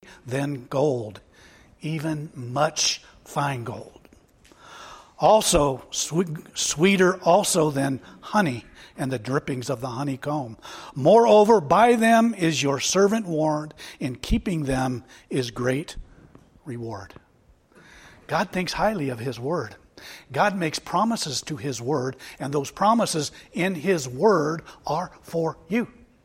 than gold, even much fine gold. Also, sweeter also than honey and the drippings of the honeycomb. Moreover, by them is your servant warned. In keeping them is great reward. God thinks highly of His Word. God makes promises to His Word, and those promises in His Word are for you.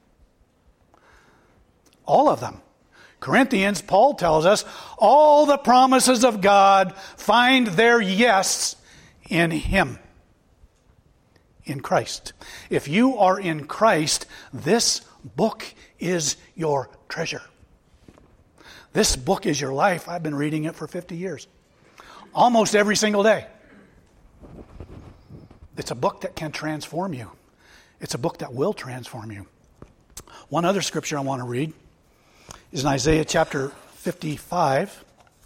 All of them. Corinthians, Paul tells us, all the promises of God find their yes in Him. In Christ. If you are in Christ, this book is your treasure. This book is your life. I've been reading it for 50 years. Almost every single day. It's a book that can transform you. It's a book that will transform you. One other scripture I want to read is in Isaiah chapter 55,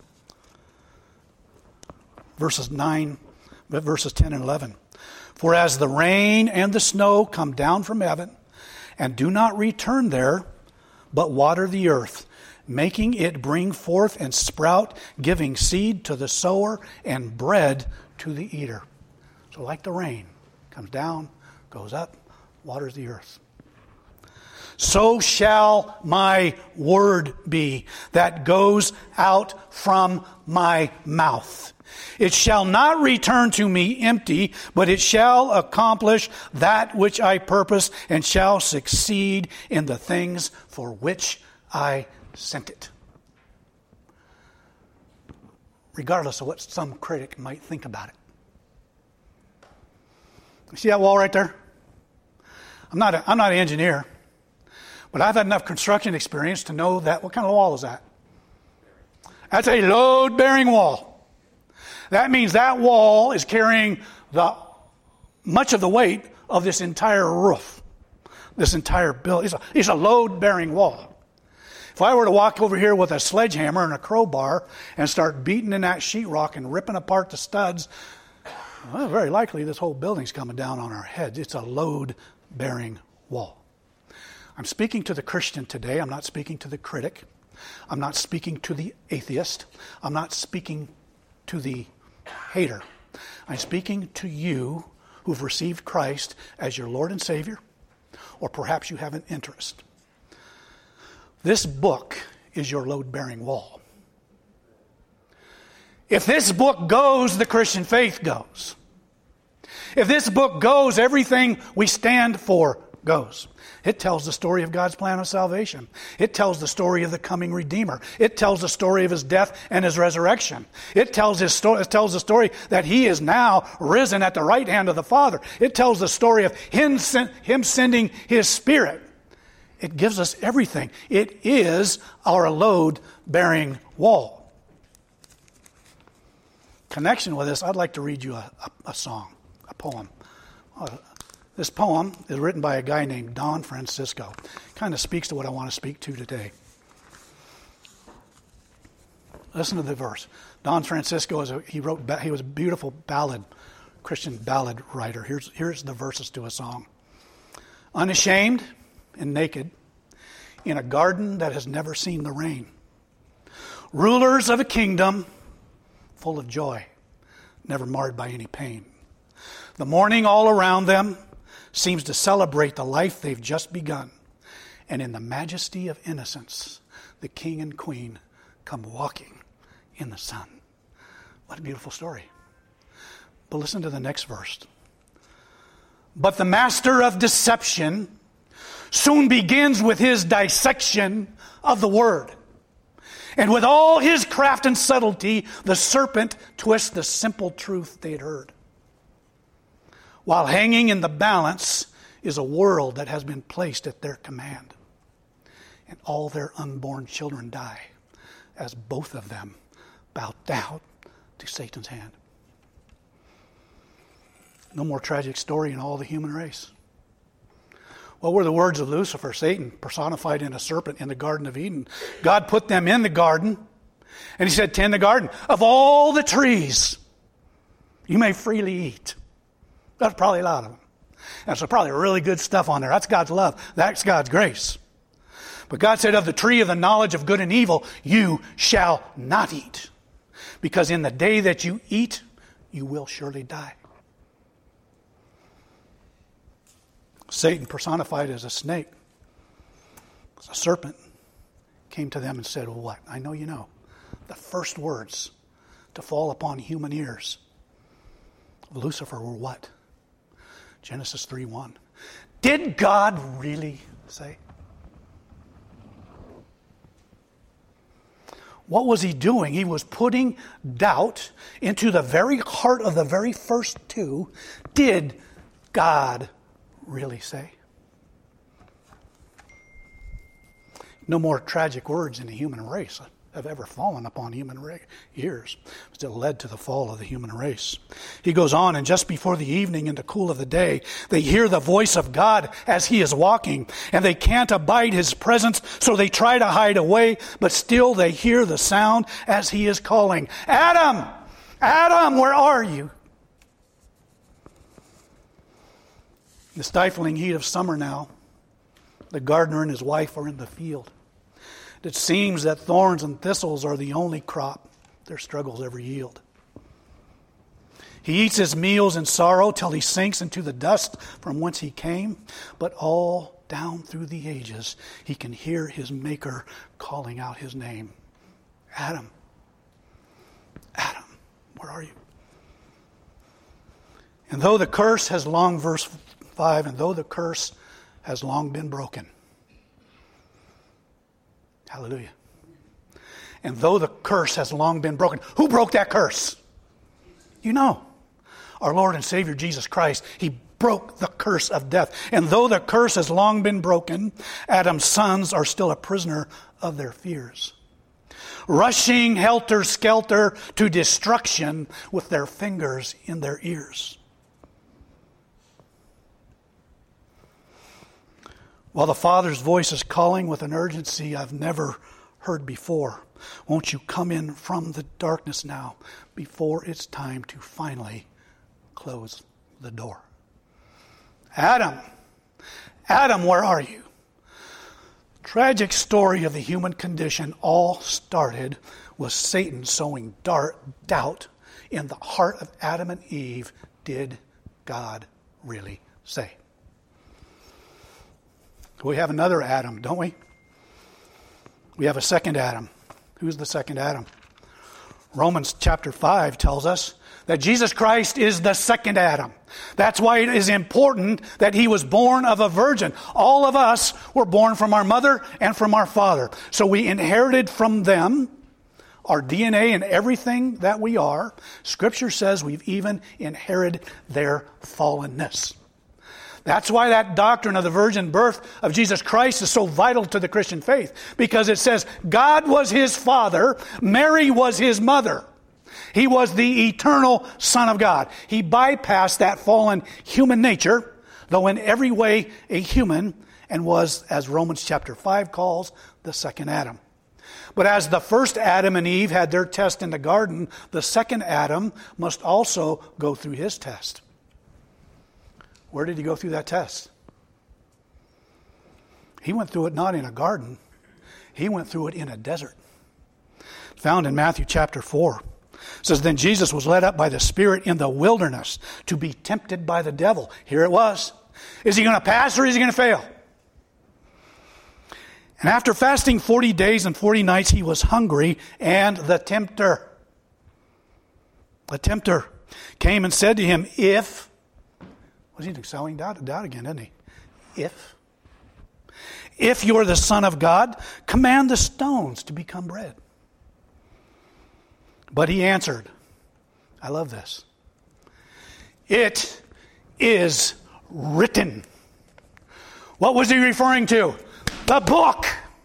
verses 10 and 11. For as the rain and the snow come down from heaven, and do not return there, but water the earth, making it bring forth and sprout, giving seed to the sower and bread to the eater. So like the rain, comes down, goes up, waters the earth. So shall my word be that goes out from my mouth. It shall not return to me empty, but it shall accomplish that which I purpose and shall succeed in the things for which I sent it. Regardless of what some critic might think about it. You see that wall right there? I'm not an engineer, but I've had enough construction experience to know that. What kind of wall is that? That's a load-bearing wall. That means that wall is carrying much of the weight of this entire roof, this entire building. It's a load-bearing wall. If I were to walk over here with a sledgehammer and a crowbar and start beating in that sheetrock and ripping apart the studs, well, very likely this whole building's coming down on our heads. It's a load-bearing wall. I'm speaking to the Christian today. I'm not speaking to the critic. I'm not speaking to the atheist. I'm not speaking to the hater. I'm speaking to you who've received Christ as your Lord and Savior, or perhaps you have an interest. This book is your load-bearing wall. If this book goes, the Christian faith goes. If this book goes, everything we stand for goes. It tells the story of God's plan of salvation. It tells the story of the coming Redeemer. It tells the story of His death and His resurrection. It tells the story that He is now risen at the right hand of the Father. It tells the story of Him sending His Spirit. It gives us everything. It is our load-bearing wall. Connection with this, I'd like to read you a song, a poem. This poem is written by a guy named Don Francisco. Kind of speaks to what I want to speak to today. Listen to the verse. Don Francisco was a beautiful ballad, Christian ballad writer. Here's the verses to a song. Unashamed and naked, in a garden that has never seen the rain. Rulers of a kingdom full of joy, never marred by any pain. The morning all around them seems to celebrate the life they've just begun. And in the majesty of innocence, the king and queen come walking in the sun. What a beautiful story. But listen to the next verse. But the master of deception soon begins with his dissection of the word. And with all his craft and subtlety, the serpent twists the simple truth they'd heard. While hanging in the balance is a world that has been placed at their command. And all their unborn children die as both of them bow down to Satan's hand. No more tragic story in all the human race. What were the words of Lucifer, Satan, personified in a serpent in the Garden of Eden? God put them in the garden, and He said, tend the garden. Of all the trees, you may freely eat. That's probably a lot of them. That's probably really good stuff on there. That's God's love. That's God's grace. But God said, of the tree of the knowledge of good and evil, you shall not eat. Because in the day that you eat, you will surely die. Satan, personified as a snake, as a serpent, came to them and said, well, what? I know you know. The first words to fall upon human ears of Lucifer were what? Genesis 3:1. Did God really say? What was he doing? He was putting doubt into the very heart of the very first two. Did God really say? No more tragic words in the human race have ever fallen upon human ears. Still led to the fall of the human race. He goes on, and just before the evening in the cool of the day, they hear the voice of God as he is walking, and they can't abide his presence, so they try to hide away, but still they hear the sound as he is calling, Adam! Adam, where are you? The stifling heat of summer now, the gardener and his wife are in the field. It seems that thorns and thistles are the only crop their struggles ever yield. He eats his meals in sorrow till he sinks into the dust from whence he came, but all down through the ages he can hear his Maker calling out his name. Adam, Adam, where are you? And though the curse has long, verse 5, and though the curse has long been broken, hallelujah. And though the curse has long been broken, who broke that curse? You know, our Lord and Savior Jesus Christ. He broke the curse of death. And though the curse has long been broken, Adam's sons are still a prisoner of their fears, rushing helter-skelter to destruction with their fingers in their ears. While the Father's voice is calling with an urgency I've never heard before, won't you come in from the darkness now before it's time to finally close the door? Adam, Adam, where are you? Tragic story of the human condition all started with Satan sowing doubt in the heart of Adam and Eve. Did God really say? We have another Adam, don't we? We have a second Adam. Who's the second Adam? Romans chapter 5 tells us that Jesus Christ is the second Adam. That's why it is important that he was born of a virgin. All of us were born from our mother and from our father. So we inherited from them our DNA and everything that we are. Scripture says we've even inherited their fallenness. That's why that doctrine of the virgin birth of Jesus Christ is so vital to the Christian faith. Because it says God was his father, Mary was his mother. He was the eternal Son of God. He bypassed that fallen human nature, though in every way a human, and was, as Romans chapter 5 calls, the second Adam. But as the first Adam and Eve had their test in the garden, the second Adam must also go through his test. Where did he go through that test? He went through it not in a garden. He went through it in a desert. Found in Matthew chapter 4. It says, then Jesus was led up by the Spirit in the wilderness to be tempted by the devil. Here it was. Is he going to pass or is he going to fail? And after fasting 40 days and 40 nights, he was hungry, and the tempter came and said to him, was he sowing doubt again, didn't he? If you're the Son of God, command the stones to become bread. But he answered, I love this. It is written. What was he referring to? The book.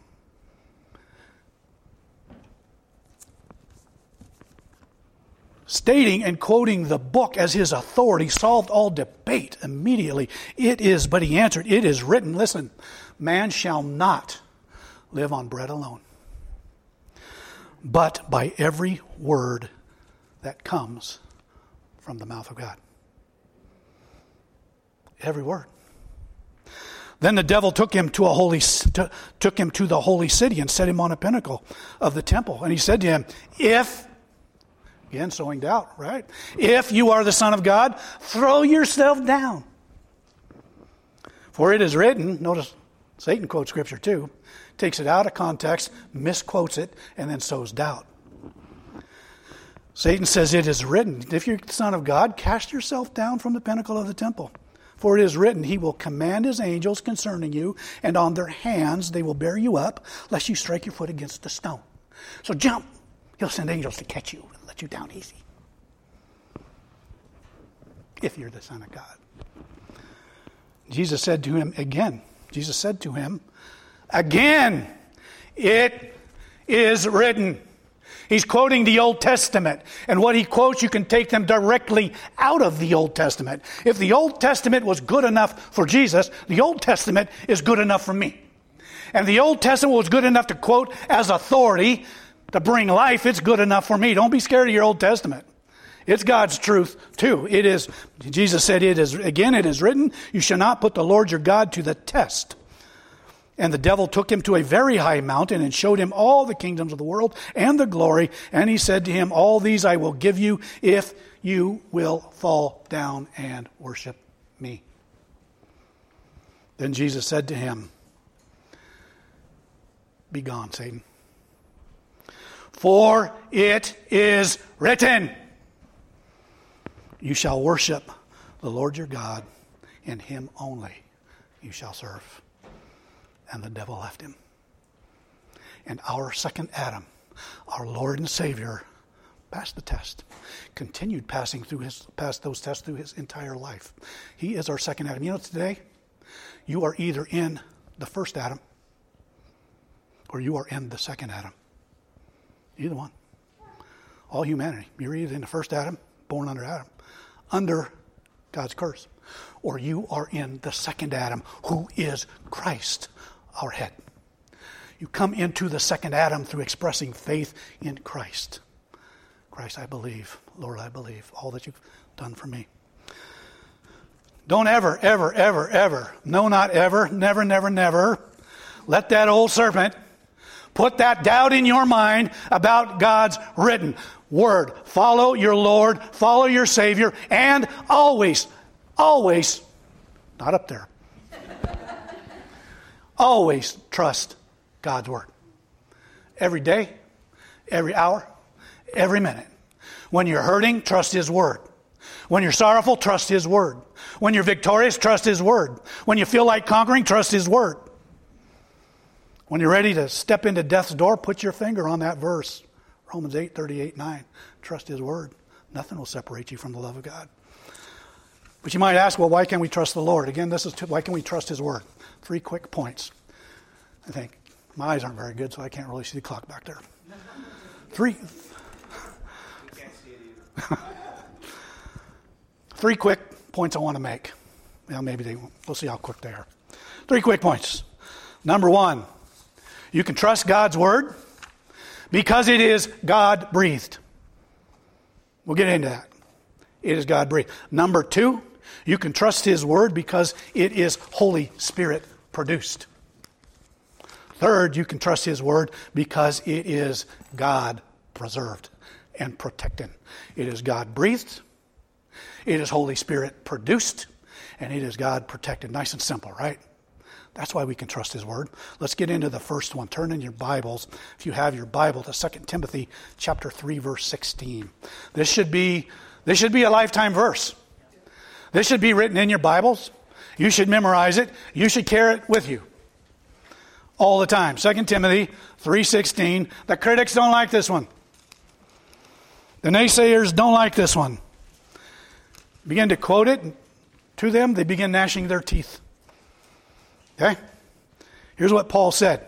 Stating and quoting the book as his authority solved all debate immediately. But he answered, it is written, listen, man shall not live on bread alone, but by every word that comes from the mouth of God. Every word. Then the devil took him to the holy city and set him on a pinnacle of the temple. And he said to him, again sowing doubt, right? If you are the Son of God, throw yourself down. For it is written, notice Satan quotes Scripture too, takes it out of context, misquotes it, and then sows doubt. Satan says, it is written, if you're the Son of God, cast yourself down from the pinnacle of the temple. For it is written, he will command his angels concerning you, and on their hands they will bear you up, lest you strike your foot against a stone. So jump. He'll send angels to catch you and let you down easy. If you're the Son of God. Jesus said to him, again, it is written. He's quoting the Old Testament. And what he quotes, you can take them directly out of the Old Testament. If the Old Testament was good enough for Jesus, the Old Testament is good enough for me. And the Old Testament was good enough to quote as authority to bring life. It's good enough for me. Don't be scared of your Old Testament. It's God's truth too. It is, Jesus said, it is written, you shall not put the Lord your God to the test. And the devil took him to a very high mountain and showed him all the kingdoms of the world and the glory. And he said to him, all these I will give you if you will fall down and worship me. Then Jesus said to him, be gone, Satan. For it is written, you shall worship the Lord your God, and him only you shall serve. And the devil left him. And our second Adam, our Lord and Savior, passed the test. Continued passed those tests through his entire life. He is our second Adam. You know, today, you are either in the first Adam or you are in the second Adam. Either one. All humanity. You're either in the first Adam, born under Adam, under God's curse, or you are in the second Adam, who is Christ, our head. You come into the second Adam through expressing faith in Christ. Christ, I believe. Lord, I believe all that you've done for me. Don't ever, no, not ever, never, let that old serpent put that doubt in your mind about God's written word. Follow your Lord, follow your Savior, and always, not up there, always trust God's word. Every day, every hour, every minute. When you're hurting, trust his word. When you're sorrowful, trust his word. When you're victorious, trust his word. When you feel like conquering, trust his word. When you're ready to step into death's door, put your finger on that verse. Romans 8:38-9. Trust his word. Nothing will separate you from the love of God. But you might ask, well, why can't we trust the Lord? Again, why can't we trust his word? 3 quick points. I think my eyes aren't very good, so I can't really see the clock back there. 3 quick points I want to make. Well, we'll see how quick they are. 3 quick points. Number 1, you can trust God's word because it is God-breathed. We'll get into that. It is God-breathed. Number 2, you can trust his word because it is Holy Spirit produced. Third, you can trust his word because it is God preserved and protected. It is God breathed, it is Holy Spirit produced, and it is God protected. Nice and simple, right? That's why we can trust his word. Let's get into the first one. Turn in your Bibles, if you have your Bible, to 2 Timothy chapter 3, verse 16. This should be a lifetime verse. This should be written in your Bibles. You should memorize it. You should carry it with you all the time. 2 Timothy 3:16. The critics don't like this one. The naysayers don't like this one. Begin to quote it to them, they begin gnashing their teeth. Okay? Here's what Paul said.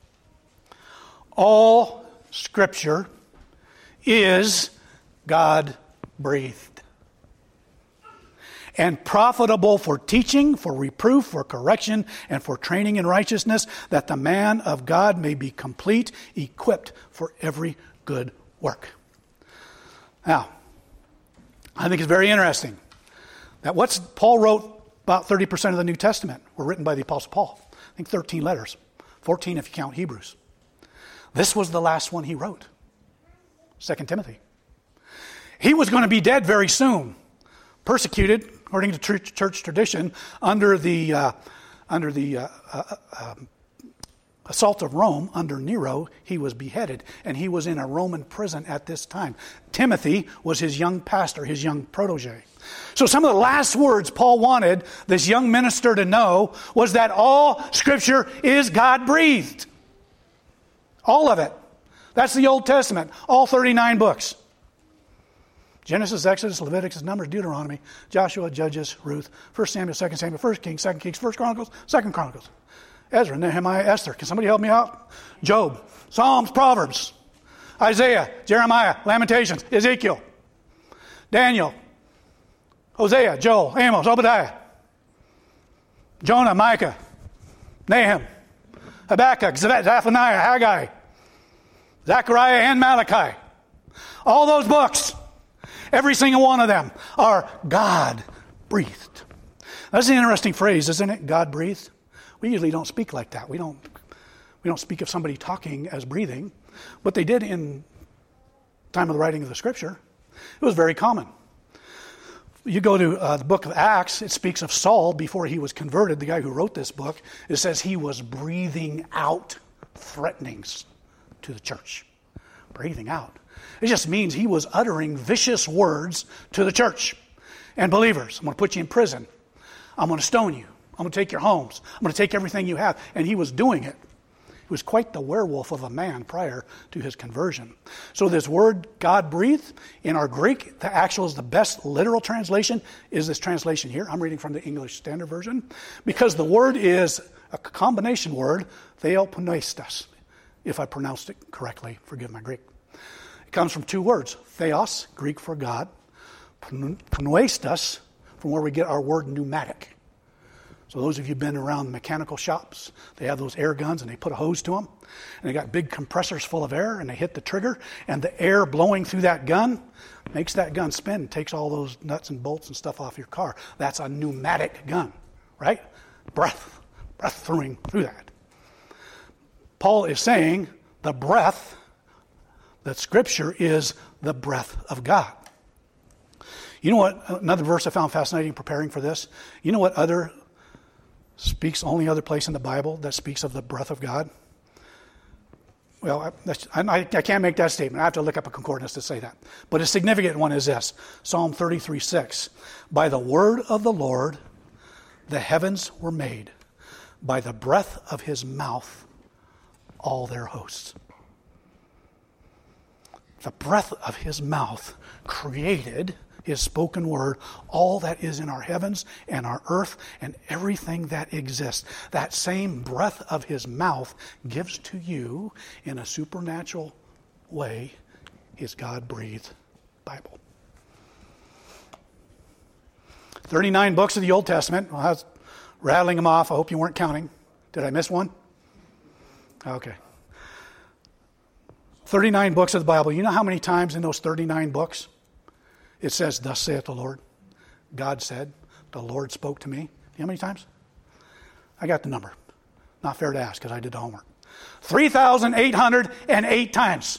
All Scripture is God-breathed and profitable for teaching, for reproof, for correction, and for training in righteousness, that the man of God may be complete, equipped for every good work. Now, I think it's very interesting that what Paul wrote About 30% of the New Testament were written by the Apostle Paul. I think 13 letters, 14 if you count Hebrews. This was the last one he wrote, 2 Timothy. He was going to be dead very soon, persecuted, according to church tradition, under the assault of Rome, under Nero. He was beheaded, and he was in a Roman prison at this time. Timothy was his young pastor, his young protege. So some of the last words Paul wanted this young minister to know was that all Scripture is God-breathed. All of it. That's the Old Testament, all 39 books. Genesis, Exodus, Leviticus, Numbers, Deuteronomy, Joshua, Judges, Ruth, 1 Samuel, 2 Samuel, 1 Kings, 2 Kings, 1 Chronicles, 2 Chronicles, Ezra, Nehemiah, Esther. Can somebody help me out? Job, Psalms, Proverbs, Isaiah, Jeremiah, Lamentations, Ezekiel, Daniel, Hosea, Joel, Amos, Obadiah, Jonah, Micah, Nahum, Habakkuk, Zephaniah, Haggai, Zechariah, and Malachi. All those books, every single one of them, are God-breathed. That's an interesting phrase, isn't it? God-breathed. We usually don't speak like that. We don't speak of somebody talking as breathing, but they did in time of the writing of the Scripture. It was very common. You go to the book of Acts, it speaks of Saul before he was converted, the guy who wrote this book. It says he was breathing out threatenings to the church. Breathing out. It just means he was uttering vicious words to the church and believers. I'm going to put you in prison. I'm going to stone you. I'm going to take your homes. I'm going to take everything you have. And he was doing it. He was quite the werewolf of a man prior to his conversion. So this word, God-breathed, in our Greek, the actual is the best literal translation, is this translation here. I'm reading from the English Standard Version. Because the word is a combination word, theopneustos. If I pronounced it correctly, forgive my Greek. It comes from two words, theos, Greek for God, pneustos, from where we get our word pneumatic. So those of you who've been around mechanical shops, they have those air guns and they put a hose to them. And they got big compressors full of air and they hit the trigger and the air blowing through that gun makes that gun spin and takes all those nuts and bolts and stuff off your car. That's a pneumatic gun, right? Breath throwing through that. Paul is saying the breath, that Scripture is the breath of God. You know what, another verse I found fascinating preparing for this, you know what only other place in the Bible that speaks of the breath of God? Well, I can't make that statement. I have to look up a concordance to say that. But a significant one is this, Psalm 33:6. By the word of the Lord, the heavens were made. By the breath of his mouth, all their hosts. The breath of his mouth created his spoken word, all that is in our heavens and our earth and everything that exists. That same breath of his mouth gives to you in a supernatural way his God-breathed Bible. 39 books of the Old Testament. Well, I was rattling them off. I hope you weren't counting. Did I miss one? Okay. 39 books of the Bible. You know how many times in those 39 books it says, thus saith the Lord? God said, the Lord spoke to me. You know how many times? I got the number. Not fair to ask because I did the homework. 3,808 times.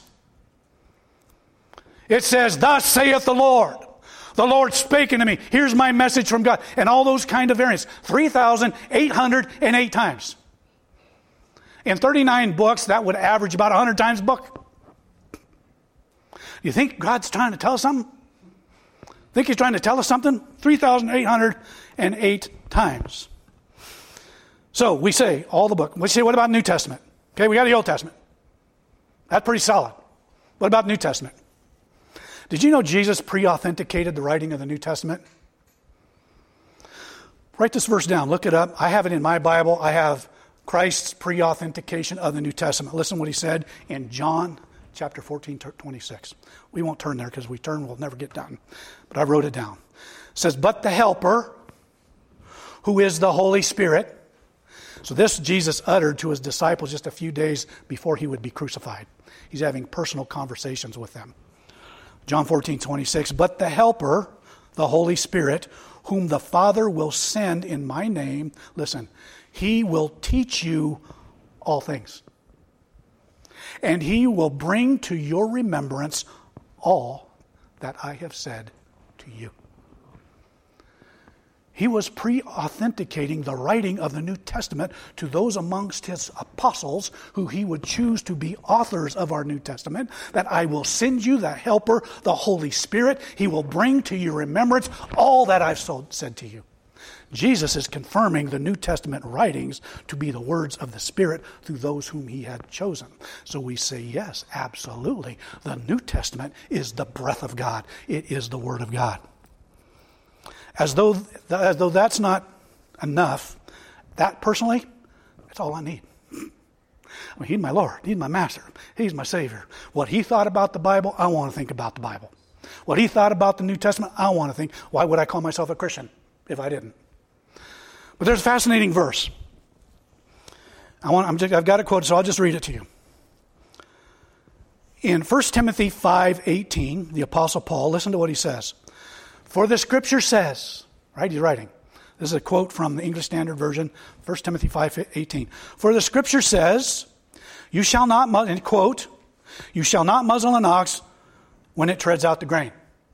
It says, thus saith the Lord. The Lord spake unto me. Here's my message from God. And all those kind of variants. 3,808 times. In 39 books, that would average about 100 times a book. You think God's trying to tell us something? Think he's trying to tell us something? 3,808 times. So we say all the book. We say, what about New Testament? Okay, we got the Old Testament. That's pretty solid. What about New Testament? Did you know Jesus pre-authenticated the writing of the New Testament? Write this verse down. Look it up. I have it in my Bible. I have Christ's pre-authentication of the New Testament. Listen what he said in John chapter 14, 26. We won't turn there because we turn, we'll never get done. But I wrote it down. It says, but the Helper, who is the Holy Spirit. So this Jesus uttered to his disciples just a few days before he would be crucified. He's having personal conversations with them. John 14, 26. But the Helper, the Holy Spirit, whom the Father will send in my name. Listen, he will teach you all things. And he will bring to your remembrance all that I have said to you. He was pre-authenticating the writing of the New Testament to those amongst his apostles who he would choose to be authors of our New Testament, that I will send you the Helper, the Holy Spirit. He will bring to your remembrance all that I've said to you. Jesus is confirming the New Testament writings to be the words of the Spirit through those whom he had chosen. So we say, yes, absolutely. The New Testament is the breath of God. It is the Word of God. As though that's not enough, that personally, that's all I need. I mean, he's my Lord. He's my Master. He's my Savior. What he thought about the Bible, I want to think about the Bible. What he thought about the New Testament, I want to think. Why would I call myself a Christian if I didn't? But there's a fascinating verse. I've got it quoted, so I'll just read it to you. In 1 Timothy 5:18, the Apostle Paul, listen to what he says. For the Scripture says, right, he's writing. This is a quote from the English Standard Version, 1 Timothy 5:18. For the Scripture says, you shall not, quote, you shall not muzzle an ox when it treads out the grain.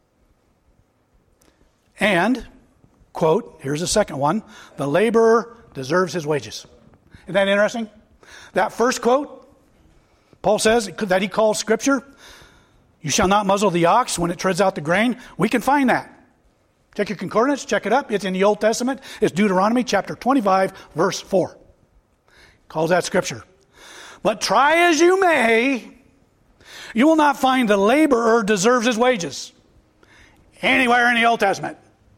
And, quote, here's the second one, the laborer deserves his wages. Isn't that interesting? That first quote, Paul says that he calls Scripture, you shall not muzzle the ox when it treads out the grain. We can find that. Check your concordance, check it up. It's in the Old Testament. It's Deuteronomy chapter 25, verse 4. Calls that Scripture. But try as you may, you will not find the laborer deserves his wages anywhere in the Old Testament.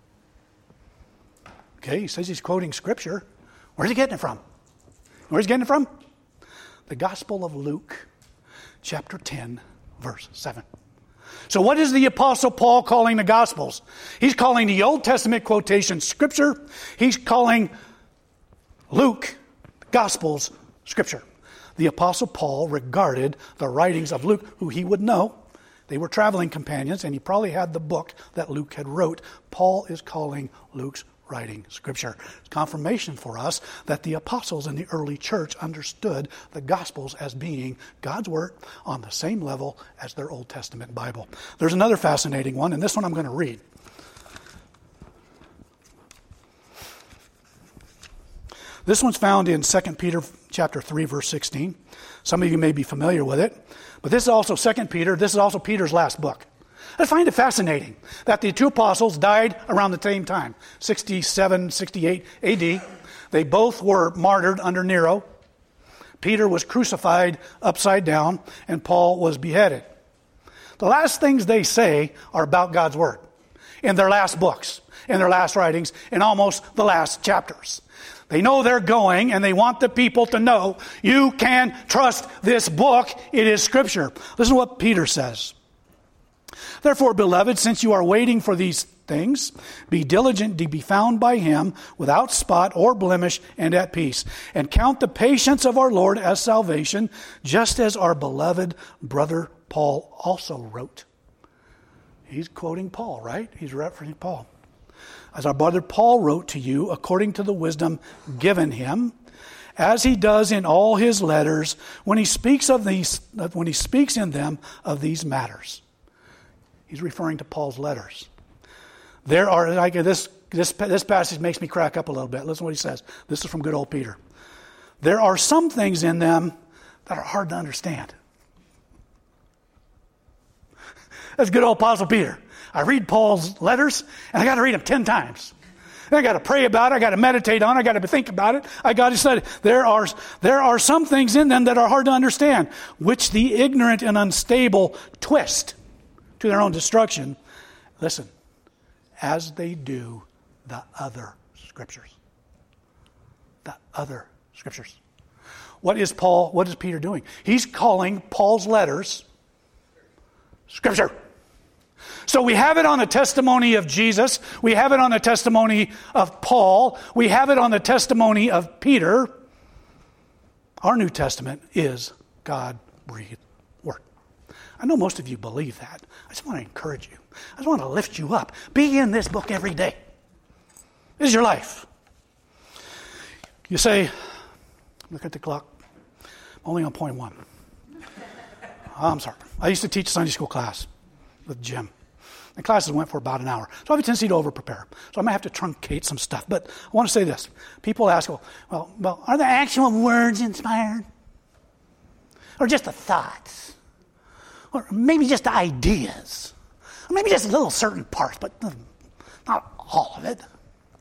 Okay, he says he's quoting Scripture. Where's he getting it from? Where's he getting it from? The Gospel of Luke, chapter 10, verse 7. So what is the Apostle Paul calling the Gospels? He's calling the Old Testament quotation Scripture. He's calling Luke, Gospels, Scripture. The Apostle Paul regarded the writings of Luke, who he would know. They were traveling companions, and he probably had the book that Luke had wrote. Paul is calling Luke's writing Scripture. It's confirmation for us that the apostles in the early church understood the Gospels as being God's Word on the same level as their Old Testament Bible. There's another fascinating one, and this one I'm going to read. This one's found in 2 Peter chapter 3, verse 16. Some of you may be familiar with it. But this is also 2 Peter. This is also Peter's last book. I find it fascinating that the two apostles died around the same time, 67, 68 AD. They both were martyred under Nero. Peter was crucified upside down, and Paul was beheaded. The last things they say are about God's Word in their last books, in their last writings, in almost the last chapters. They know they're going, and they want the people to know, you can trust this book. It is Scripture. Listen to what Peter says. Therefore, beloved, since you are waiting for these things, be diligent to be found by him without spot or blemish and at peace. And count the patience of our Lord as salvation, just as our beloved brother Paul also wrote. He's quoting Paul, right? He's referencing Paul. As our brother Paul wrote to you, according to the wisdom given him, as he does in all his letters, when he speaks in them of these matters. He's referring to Paul's letters. There are, like this passage makes me crack up a little bit. Listen to what he says. This is from good old Peter. There are some things in them that are hard to understand. That's good old Apostle Peter. I read Paul's letters, and I got to read them 10 times. And I got to pray about it. I got to meditate on it. I got to think about it. I got to study. There are some things in them that are hard to understand, which the ignorant and unstable twist to their own destruction. Listen, as they do the other Scriptures. The other Scriptures. What is Peter doing? He's calling Paul's letters Scripture. So we have it on the testimony of Jesus. We have it on the testimony of Paul. We have it on the testimony of Peter. Our New Testament is God-breathed Word. I know most of you believe that. I just want to encourage you. I just want to lift you up. Be in this book every day. This is your life. You say, look at the clock. I'm only on point 1. I'm sorry. I used to teach a Sunday school class with Jim. The classes went for about an hour. So I have a tendency to over-prepare. So I might have to truncate some stuff. But I want to say this. People ask, well, are the actual words inspired? Or just the thoughts? Or maybe just the ideas? Or maybe just little certain parts, but not all of it.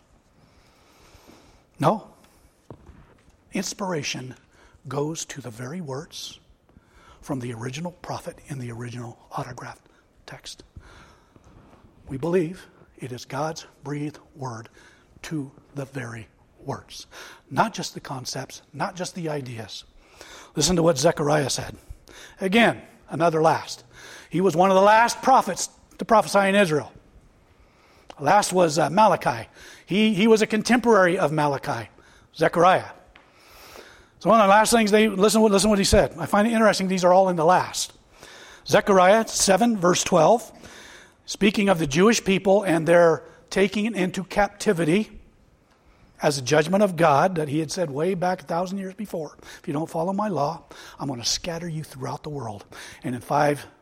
No. Inspiration goes to the very words from the original prophet in the original autographed text. We believe it is God's breathed word to the very words. Not just the concepts, not just the ideas. Listen to what Zechariah said. Again, another last. He was one of the last prophets to prophesy in Israel. Last was Malachi. He was a contemporary of Malachi, Zechariah. So one of the last things, listen what he said. I find it interesting, these are all in the last. Zechariah 7, verse 12. Speaking of the Jewish people and their taking into captivity as a judgment of God that he had said way back 1,000 years before. If you don't follow my law, I'm going to scatter you throughout the world. And in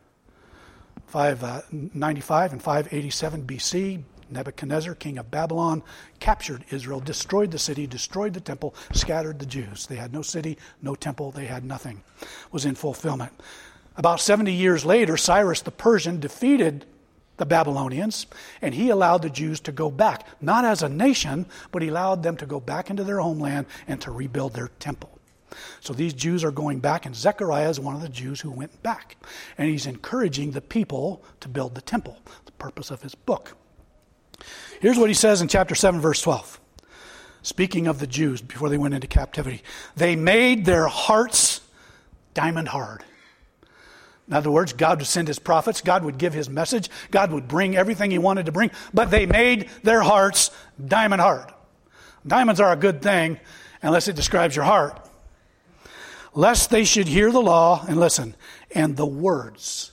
595 and 587 BC, Nebuchadnezzar, king of Babylon, captured Israel, destroyed the city, destroyed the temple, scattered the Jews. They had no city, no temple, they had nothing. It was in fulfillment. About 70 years later, Cyrus the Persian defeated the Babylonians, and he allowed the Jews to go back, not as a nation, but he allowed them to go back into their homeland and to rebuild their temple. So these Jews are going back, and Zechariah is one of the Jews who went back. And he's encouraging the people to build the temple, the purpose of his book. Here's what he says in chapter 7, verse 12. Speaking of the Jews before they went into captivity. They made their hearts diamond hard. In other words, God would send his prophets. God would give his message. God would bring everything he wanted to bring. But they made their hearts diamond hard. Diamonds are a good thing unless it describes your heart. Lest they should hear the law, and listen, and the words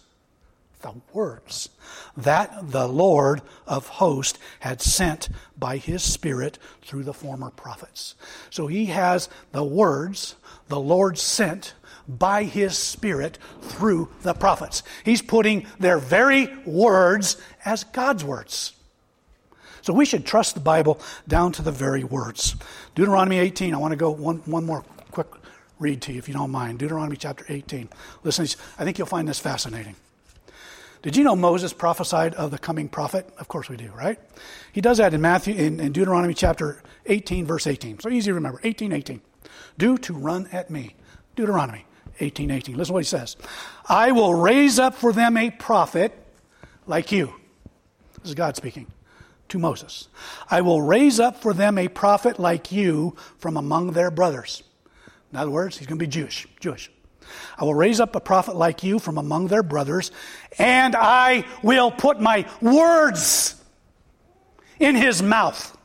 that the Lord of hosts had sent by his Spirit through the former prophets. So he has the words the Lord sent by his Spirit through the prophets. He's putting their very words as God's words. So we should trust the Bible down to the very words. Deuteronomy 18, I want to go one more quick read to you if you don't mind. Deuteronomy chapter 18. Listen, I think you'll find this fascinating. Did you know Moses prophesied of the coming prophet? Of course we do, right? He does that in Deuteronomy chapter 18, verse 18. So easy to remember, 18:18. Do to run at me. Deuteronomy 18:18. Listen to what he says. I will raise up for them a prophet like you. This is God speaking to Moses. I will raise up for them a prophet like you from among their brothers. In other words, he's going to be Jewish. I will raise up a prophet like you from among their brothers, and I will put my words in his mouth.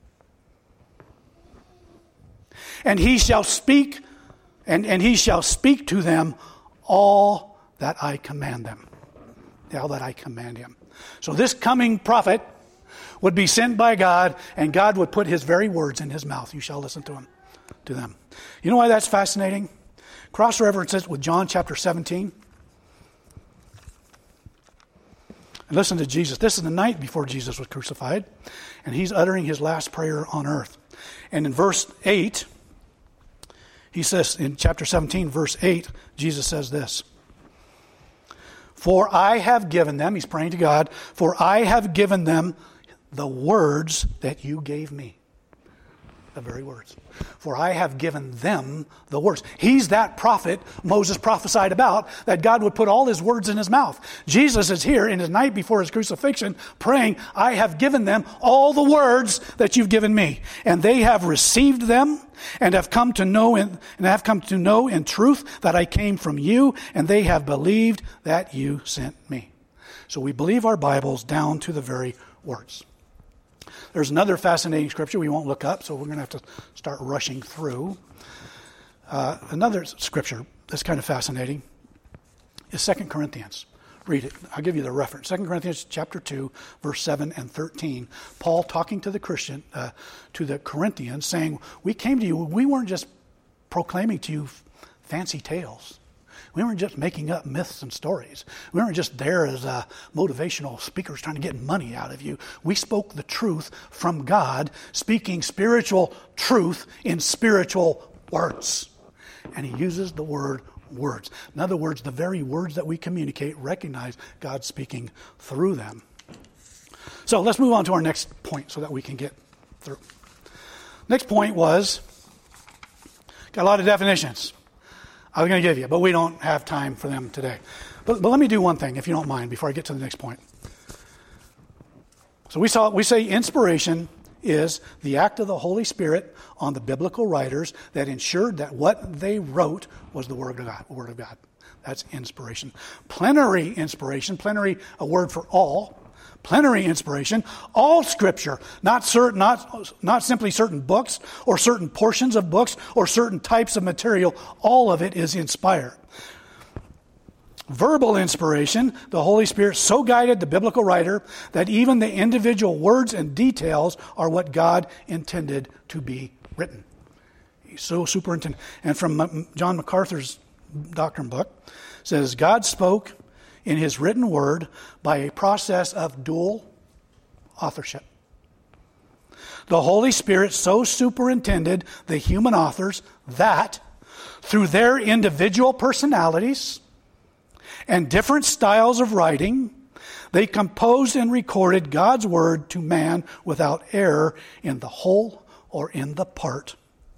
And he shall speak, and he shall speak to them all that I command them. All that I command him. So this coming prophet would be sent by God, and God would put his very words in his mouth. You shall listen to them. You know why that's fascinating? Cross-reference it with John chapter 17. And listen to Jesus. This is the night before Jesus was crucified, and he's uttering his last prayer on earth. And in verse 8, he says, in chapter 17, verse 8, Jesus says this. For I have given them, he's praying to God, for I have given them the words that you gave me. The very words. For I have given them the words. He's that prophet Moses prophesied about, that God would put all his words in his mouth. Jesus is here in his night before his crucifixion praying, I have given them all the words that you've given me. And they have received them and have come to know in truth that I came from you, and they have believed that you sent me. So we believe our Bibles down to the very words. There's another fascinating scripture we won't look up, so we're going to have to start rushing through. Another scripture that's kind of fascinating is 2 Corinthians. read it. I'll give you the reference. 2 Corinthians chapter 2, verse 7 and 13. Paul talking to the Corinthians, saying, we came to you, we weren't just proclaiming to you fancy tales. We weren't just making up myths and stories. We weren't just there as motivational speakers trying to get money out of you. We spoke the truth from God, speaking spiritual truth in spiritual words. And he uses the word words. In other words, the very words that we communicate recognize God speaking through them. So let's move on to our next point so that we can get through. Next point was, got a lot of definitions I was going to give you, but we don't have time for them today. But let me do one thing, if you don't mind, before I get to the next point. So we say inspiration is the act of the Holy Spirit on the biblical writers that ensured that what they wrote was the Word of God. That's inspiration. Plenary inspiration, plenary, a word for all. Plenary inspiration, all Scripture, not simply certain books or certain portions of books or certain types of material. All of it is inspired. Verbal inspiration, the Holy Spirit so guided the biblical writer that even the individual words and details are what God intended to be written. He's so superintendent. And from John MacArthur's doctrine book, says God spoke in his written word by a process of dual authorship. The Holy Spirit so superintended the human authors that through their individual personalities and different styles of writing, they composed and recorded God's word to man without error in the whole or in the part.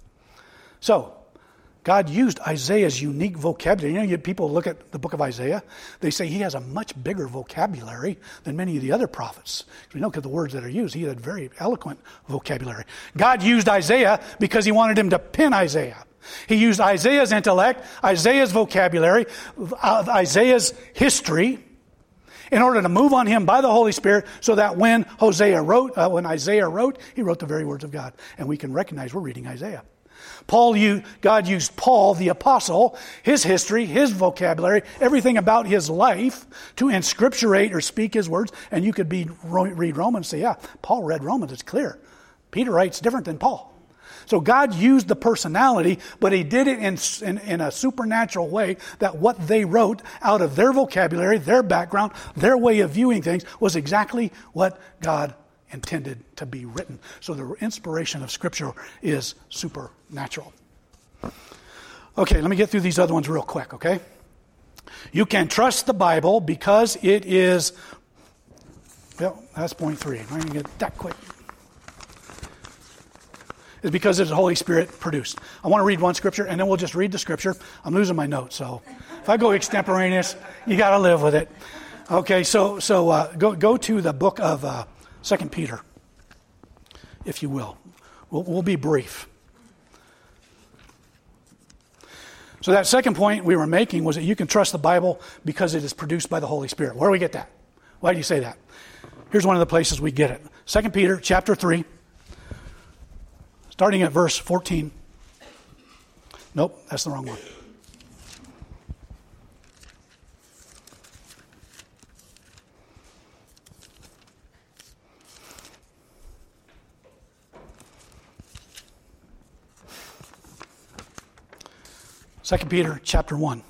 So, God used Isaiah's unique vocabulary. You know, people look at the book of Isaiah, they say he has a much bigger vocabulary than many of the other prophets. We know because the words that are used, he had very eloquent vocabulary. God used Isaiah because he wanted him to pen Isaiah. He used Isaiah's intellect, Isaiah's vocabulary, Isaiah's history in order to move on him by the Holy Spirit so that when Isaiah wrote, he wrote the very words of God. And we can recognize we're reading Isaiah. God used Paul, the apostle, his history, his vocabulary, everything about his life to inscripturate or speak his words. And you could read Romans and say, yeah, Paul read Romans, it's clear. Peter writes different than Paul. So God used the personality, but he did it in a supernatural way that what they wrote out of their vocabulary, their background, their way of viewing things was exactly what God intended to be written. So the inspiration of Scripture is supernatural. Okay, let me get through these other ones real quick, okay? You can trust the Bible because it is, well, that's point 3. I'm going to get that quick. It's because it's the Holy Spirit produced. I want to read one Scripture, and then we'll just read the Scripture. I'm losing my notes, so if I go extemporaneous, you got to live with it. Okay, so go to the book of 2 Peter, if you will. We'll be brief. So that second point we were making was that you can trust the Bible because it is produced by the Holy Spirit. Where do we get that? Why do you say that? Here's one of the places we get it. 2 Peter chapter 3, starting at verse 14. Nope, that's the wrong one. Second Peter chapter 1.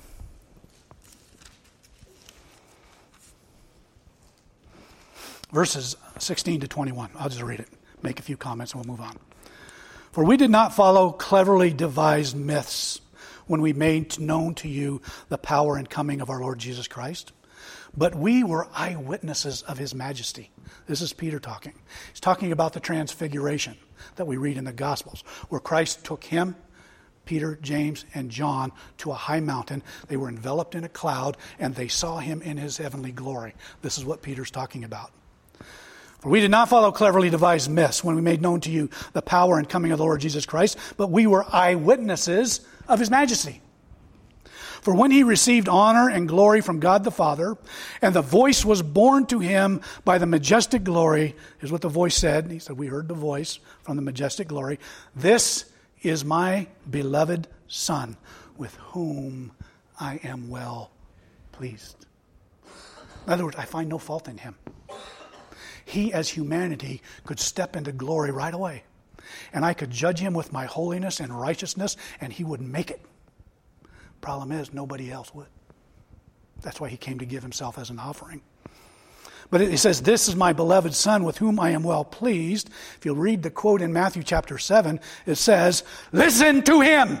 Verses 16 to 21. I'll just read it, make a few comments, and we'll move on. For we did not follow cleverly devised myths when we made known to you the power and coming of our Lord Jesus Christ, but we were eyewitnesses of his majesty. This is Peter talking. He's talking about the transfiguration that we read in the Gospels, where Christ took him, Peter, James, and John to a high mountain. They were enveloped in a cloud, and they saw him in his heavenly glory. This is what Peter's talking about. For we did not follow cleverly devised myths when we made known to you the power and coming of the Lord Jesus Christ, but we were eyewitnesses of his majesty. For when he received honor and glory from God the Father, and the voice was borne to him by the majestic glory, here's what the voice said. He said, we heard the voice from the majestic glory. This is my beloved Son, with whom I am well pleased. In other words, I find no fault in him. He, as humanity, could step into glory right away. And I could judge him with my holiness and righteousness, and he would make it. Problem is, nobody else would. That's why he came to give himself as an offering. But it says, this is my beloved Son with whom I am well pleased. If you read the quote in Matthew chapter 7, it says, listen to him.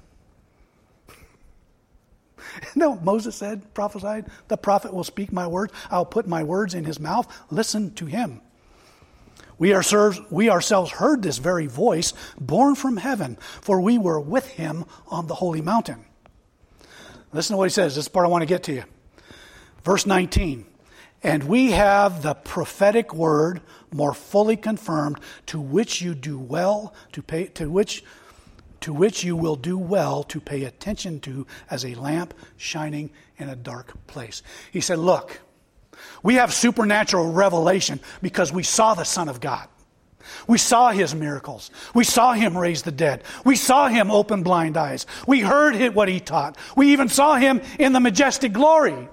No, Moses said, prophesied, the prophet will speak my words. I'll put my words in his mouth. Listen to him. We ourselves heard this very voice born from heaven, for we were with him on the holy mountain. Listen to what he says. This is the part I want to get to you. Verse 19. And we have the prophetic word more fully confirmed, to which you do well to pay, to which you will do well to pay attention to as a lamp shining in a dark place. He said, look, we have supernatural revelation because we saw the Son of God. We saw his miracles. We saw him raise the dead. We saw him open blind eyes. We heard what he taught. We even saw him in the majestic glory.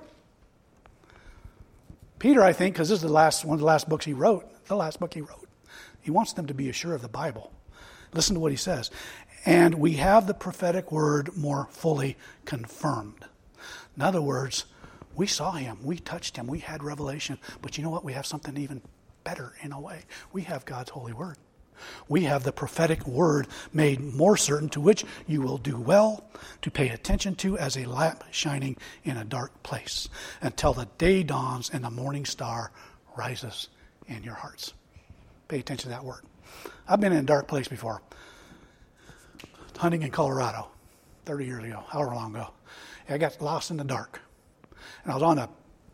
Peter, I think, because this is one of the last books he wrote, he wants them to be assured of the Bible. Listen to what he says. And we have the prophetic word more fully confirmed. In other words, we saw him, we touched him, we had revelation. But you know what? We have something even better in a way. We have God's holy word. We have the prophetic word made more certain, to which you will do well to pay attention to as a lamp shining in a dark place, until the day dawns and the morning star rises in your hearts. Pay attention to that word. I've been in a dark place before. Hunting in Colorado 30 years ago, however long ago. I got lost in the dark. And I was on a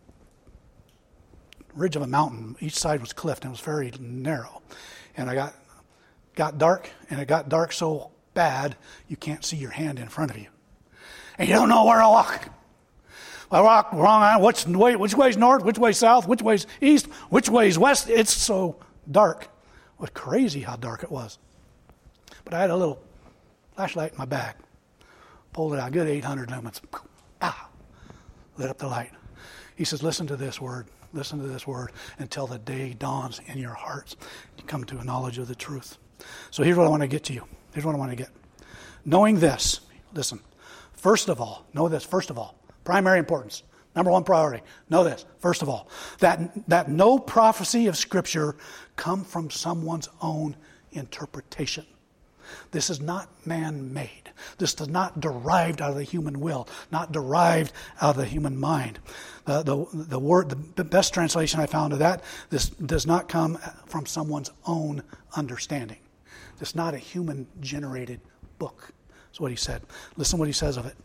ridge of a mountain. Each side was cliff, and it was very narrow. And I got dark, and it got dark so bad you can't see your hand in front of you. And you don't know where to walk. I walk wrong. Which way's north? Which way's south? Which way's east? Which way's west? It's so dark. It was crazy how dark it was. But I had a little flashlight in my bag. Pulled it out, good 800 lumens. Lit up the light. He says, listen to this word until the day dawns in your hearts. You come to a knowledge of the truth. So here's what I want to get to you. Here's what I want to get. Knowing this, listen, first of all, primary importance, number one priority, know this, first of all, that no prophecy of Scripture come from someone's own interpretation. This is not man-made. This is not derived out of the human will, not derived out of the human mind. The best translation I found of that, this does not come from someone's own understanding. It's not a human-generated book. That's what he said. Listen to what he says of it.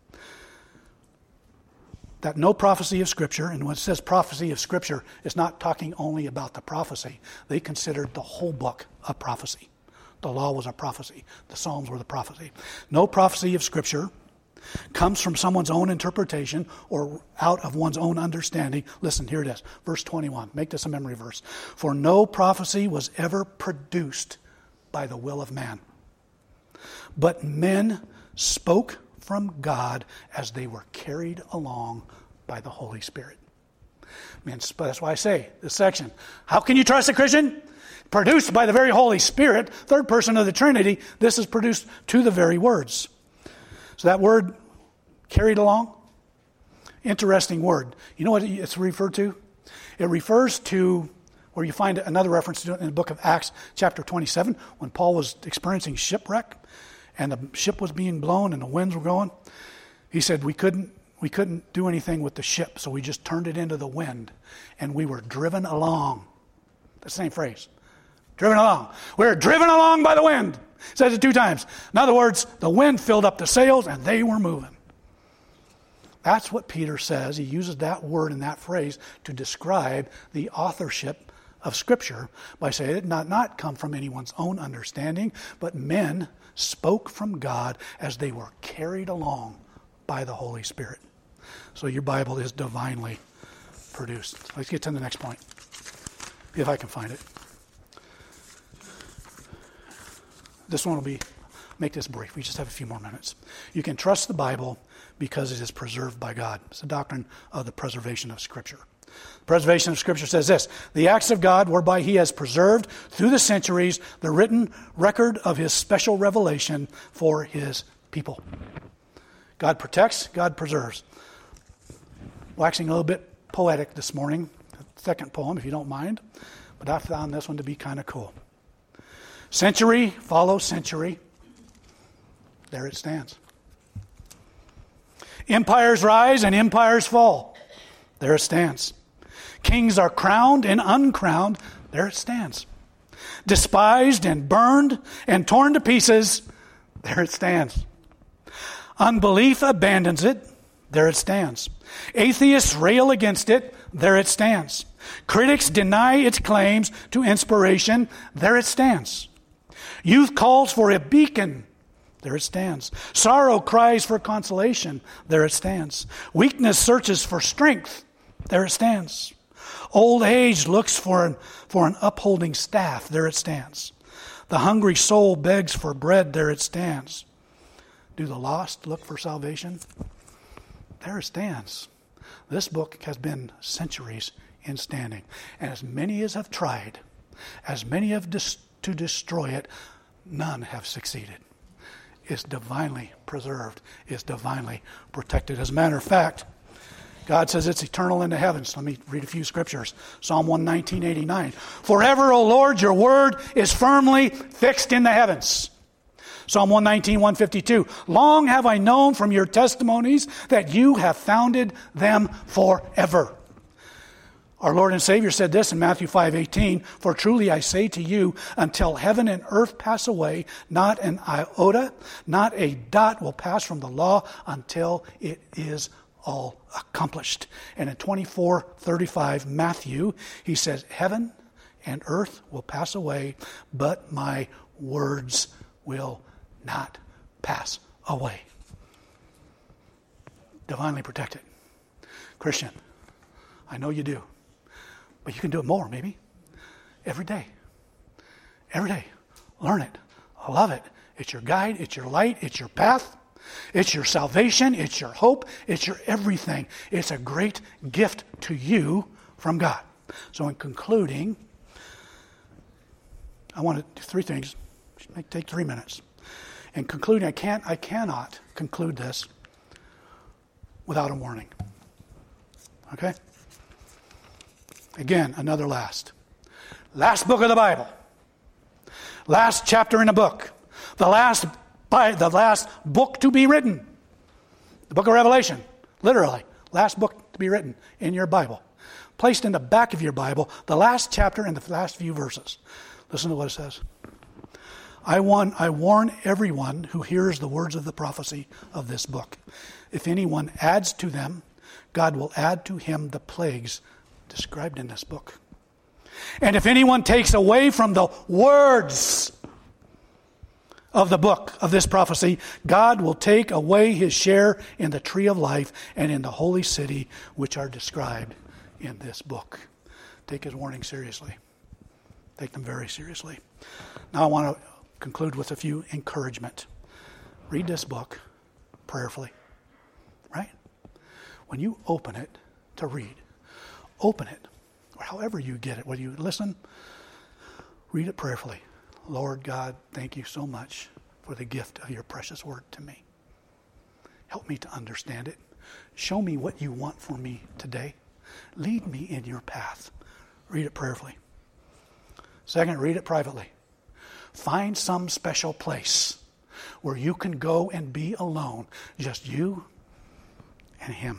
That no prophecy of Scripture, and when it says prophecy of Scripture, it's not talking only about the prophecy. They considered the whole book a prophecy. The law was a prophecy. The Psalms were the prophecy. No prophecy of Scripture comes from someone's own interpretation or out of one's own understanding. Listen, here it is. Verse 21. Make this a memory verse. For no prophecy was ever produced by the will of man, but men spoke from God as they were carried along by the Holy Spirit. That's why I say this section. How can you trust a Christian? Produced by the very Holy Spirit, third person of the Trinity. This is produced to the very words. So that word, carried along, interesting word. You know what it's referred to? It refers to, where you find another reference to it in the book of Acts chapter 27, when Paul was experiencing shipwreck and the ship was being blown and the winds were going. He said we couldn't do anything with the ship, so we just turned it into the wind and we were driven along. That's the same phrase. Driven along. We're driven along by the wind. It says it 2 times. In other words, the wind filled up the sails and they were moving. That's what Peter says. He uses that word and that phrase to describe the authorship of Scripture by saying it did not come from anyone's own understanding, but men spoke from God as they were carried along by the Holy Spirit. So your Bible is divinely produced. Let's get to the next point, if I can find it. This one will make this brief. We just have a few more minutes. You can trust the Bible because it is preserved by God. It's the doctrine of the preservation of Scripture. Preservation of Scripture says this: the acts of God whereby He has preserved through the centuries the written record of His special revelation for His people. God protects, God preserves. Waxing a little bit poetic this morning, second poem, if you don't mind, but I found this one to be kind of cool. Century follows century. There it stands. Empires rise and empires fall. There it stands. Kings are crowned and uncrowned. There it stands. Despised and burned and torn to pieces. There it stands. Unbelief abandons it. There it stands. Atheists rail against it. There it stands. Critics deny its claims to inspiration. There it stands. Youth calls for a beacon. There it stands. Sorrow cries for consolation. There it stands. Weakness searches for strength. There it stands. Old age looks for an upholding staff. There it stands. The hungry soul begs for bread. There it stands. Do the lost look for salvation? There it stands. This book has been centuries in standing. And as many as have tried, as many have to destroy it, none have succeeded. It's divinely preserved. It's divinely protected. As a matter of fact, God says it's eternal in the heavens. Let me read a few scriptures. Psalm 119:89. Forever, O Lord, your word is firmly fixed in the heavens. Psalm 119:152. Long have I known from your testimonies that you have founded them forever. Our Lord and Savior said this in Matthew 5:18, for truly I say to you, until heaven and earth pass away, not an iota, not a dot will pass from the law until it is all accomplished. And in 24:35, Matthew, he says, heaven and earth will pass away, but my words will not pass away. Divinely protected. Christian, I know you do. But you can do it more, maybe. Every day. Every day. Learn it. Love it. It's your guide. It's your light. It's your path. It's your salvation. It's your hope. It's your everything. It's a great gift to you from God. So in concluding, I want to do three things. It may take 3 minutes. In concluding, I cannot conclude this without a warning. Okay? Again, another last. Last book of the Bible. Last chapter in a book. The last book to be written. The book of Revelation. Literally. Last book to be written in your Bible. Placed in the back of your Bible, the last chapter and the last few verses. Listen to what it says. I warn everyone who hears the words of the prophecy of this book. If anyone adds to them, God will add to him the plagues described in this book. And if anyone takes away from the words of the book of this prophecy, God will take away his share in the tree of life and in the holy city which are described in this book. Take his warning seriously. Take them very seriously. Now I want to conclude with a few encouragement. Read this book prayerfully. Right? When you open it to read, open it, or however you get it, whether you listen, read it prayerfully. Lord God, thank you so much for the gift of your precious word to me. Help me to understand it. Show me what you want for me today. Lead me in your path. Read it prayerfully. Second, read it privately. Find some special place where you can go and be alone, just you and him.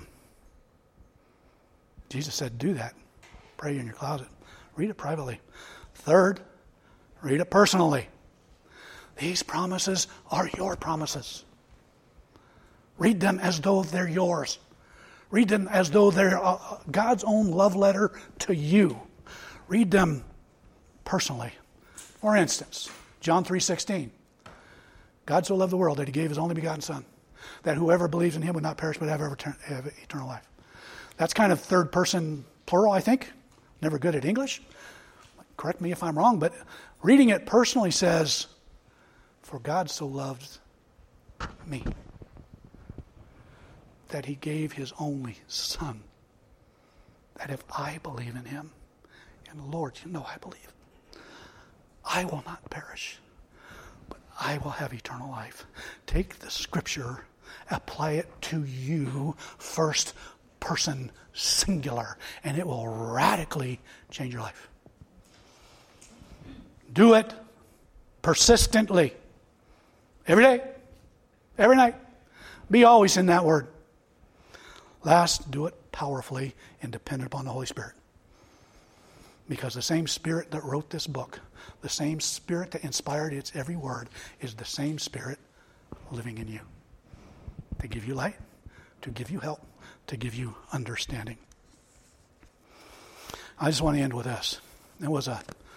Jesus said, do that. Pray in your closet. Read it privately. Third, read it personally. These promises are your promises. Read them as though they're yours. Read them as though they're God's own love letter to you. Read them personally. For instance, John 3:16. God so loved the world that he gave his only begotten Son, that whoever believes in him would not perish but have eternal life. That's kind of third person plural, I think. Never good at English. Correct me if I'm wrong, but reading it personally says, for God so loved me that he gave his only Son, that if I believe in him, and Lord, you know I believe, I will not perish, but I will have eternal life. Take the scripture, apply it to you, first person singular, and it will radically change your life. Do it persistently. Every day. Every night. Be always in that word. Last, do it powerfully and dependent upon the Holy Spirit. Because the same Spirit that wrote this book, the same Spirit that inspired its every word, is the same Spirit living in you. To give you light, to give you help, to give you understanding. I just want to end with this. It was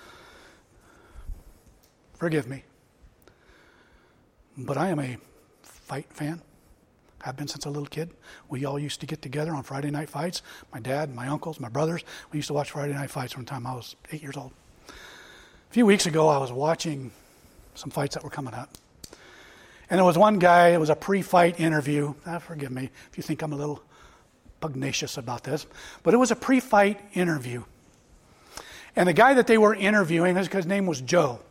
forgive me, but I am a fight fan. I've been since a little kid. We all used to get together on Friday night fights. My dad, my uncles, my brothers. We used to watch Friday night fights from the time I was 8 years old. A few weeks ago, I was watching some fights that were coming up. And there was one guy, it was a pre-fight interview. Forgive me if you think I'm a little pugnacious about this. But it was a pre-fight interview. And the guy that they were interviewing, his name was Joe.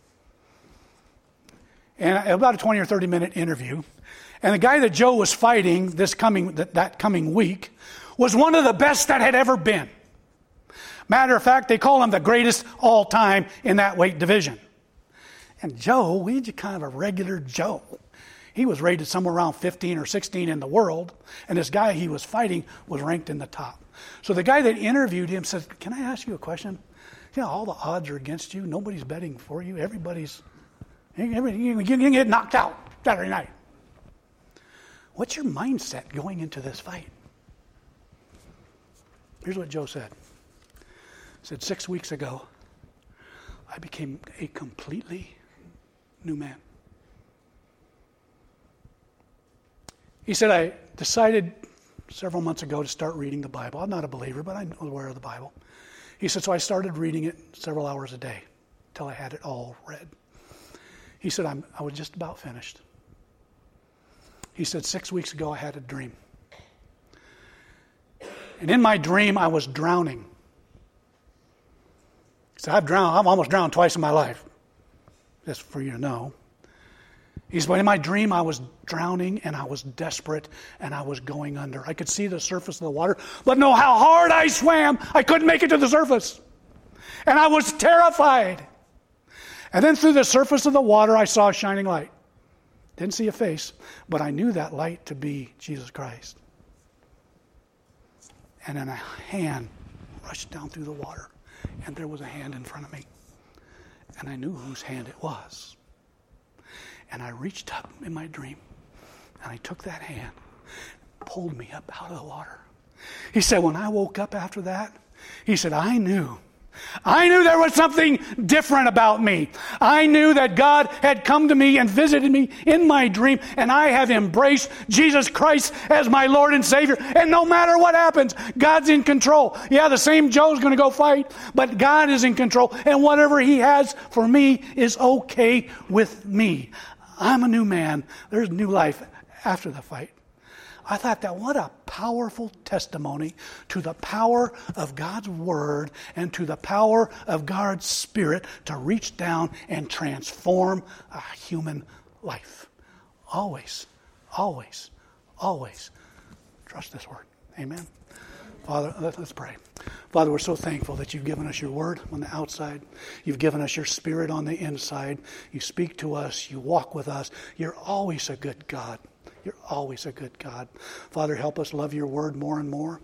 And about a 20 or 30 minute interview. And the guy that Joe was fighting that coming week was one of the best that had ever been. Matter of fact, they call him the greatest all time in that weight division. And Joe, we just kind of a regular Joe. He was rated somewhere around 15 or 16 in the world. And this guy he was fighting was ranked in the top. So the guy that interviewed him said, "Can I ask you a question? You know, all the odds are against you. Nobody's betting for you. You can get knocked out Saturday night. What's your mindset going into this fight?" Here's what Joe said. He said, 6 weeks ago, I became a completely new man. He said, I decided several months ago to start reading the Bible. I'm not a believer, but I'm aware of the Bible. He said, so I started reading it several hours a day until I had it all read. He said, I was just about finished. He said, 6 weeks ago I had a dream. And in my dream I was drowning. He said, I've almost drowned twice in my life. Just for you to know. He said, but in my dream I was drowning and I was desperate and I was going under. I could see the surface of the water, but know how hard I swam, I couldn't make it to the surface. And I was terrified. And then through the surface of the water I saw a shining light. Didn't see a face, but I knew that light to be Jesus Christ. And then a hand rushed down through the water, and there was a hand in front of me. And I knew whose hand it was. And I reached up in my dream, and I took that hand, pulled me up out of the water. He said, when I woke up after that, he said, I knew there was something different about me. I knew that God had come to me and visited me in my dream, and I have embraced Jesus Christ as my Lord and Savior. And no matter what happens, God's in control. Yeah, the same Joe's going to go fight, but God is in control, and whatever He has for me is okay with me. I'm a new man. There's new life after the fight. I thought that what a powerful testimony to the power of God's Word and to the power of God's Spirit to reach down and transform a human life. Always, always, always trust this Word. Amen. Father, let's pray. Father, we're so thankful that you've given us your Word on the outside. You've given us your Spirit on the inside. You speak to us. You walk with us. You're always a good God. You're always a good God. Father, help us love your Word more and more.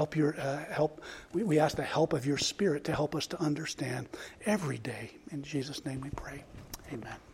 We ask the help of your Spirit to help us to understand every day. In Jesus' name we pray. Amen.